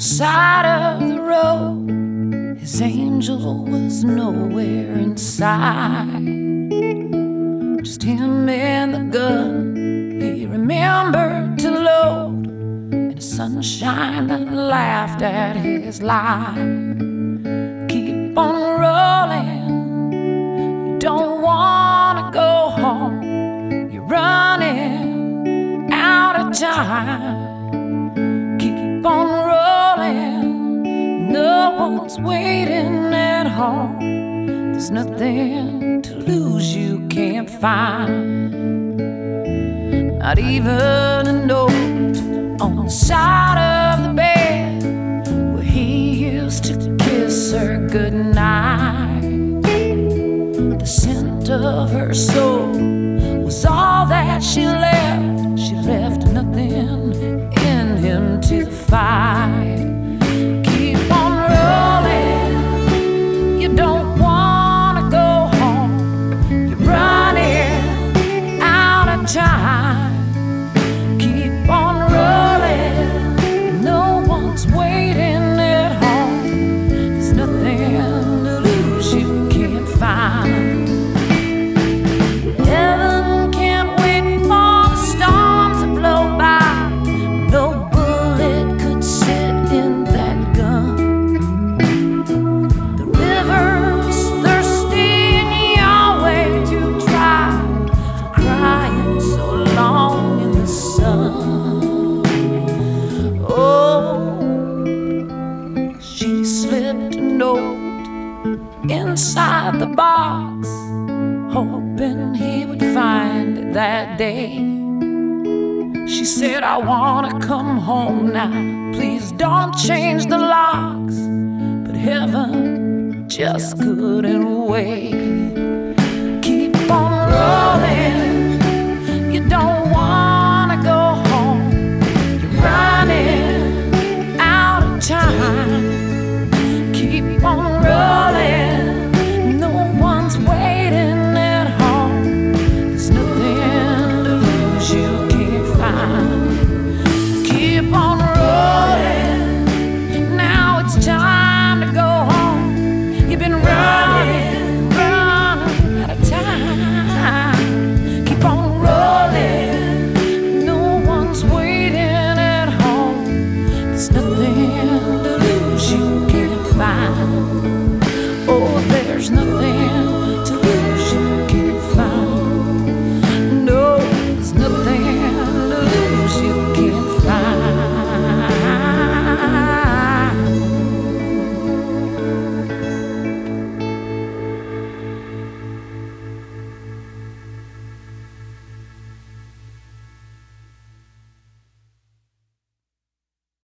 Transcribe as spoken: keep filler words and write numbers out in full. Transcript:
side of the road. His angel was nowhere in sight. Just him and the gun he remembered to load, and the sunshine that laughed at his life. Keep on rolling, you don't wanna go home, you're running out of time. Keep on rolling, no one's waiting at home. There's nothing to lose you can't find. Not even a note on the side of the bed where he used to kiss her goodnight. The scent of her soul was all that she left. She left nothing in him to fight. Keep on rolling, you don't wanna go home, you're running out of time. Keep on rolling, no one's waiting at home. There's nothing to lose you can't find. Heaven can't wait for the storm to blow by. No bullet could sit in that gun. The river's thirsty and Yahweh too dry for crying so long in the sun. Oh, she slipped a note inside the box, hoping he would find it that day. She said, I wanna come home now, please don't change the locks. But heaven just couldn't wait.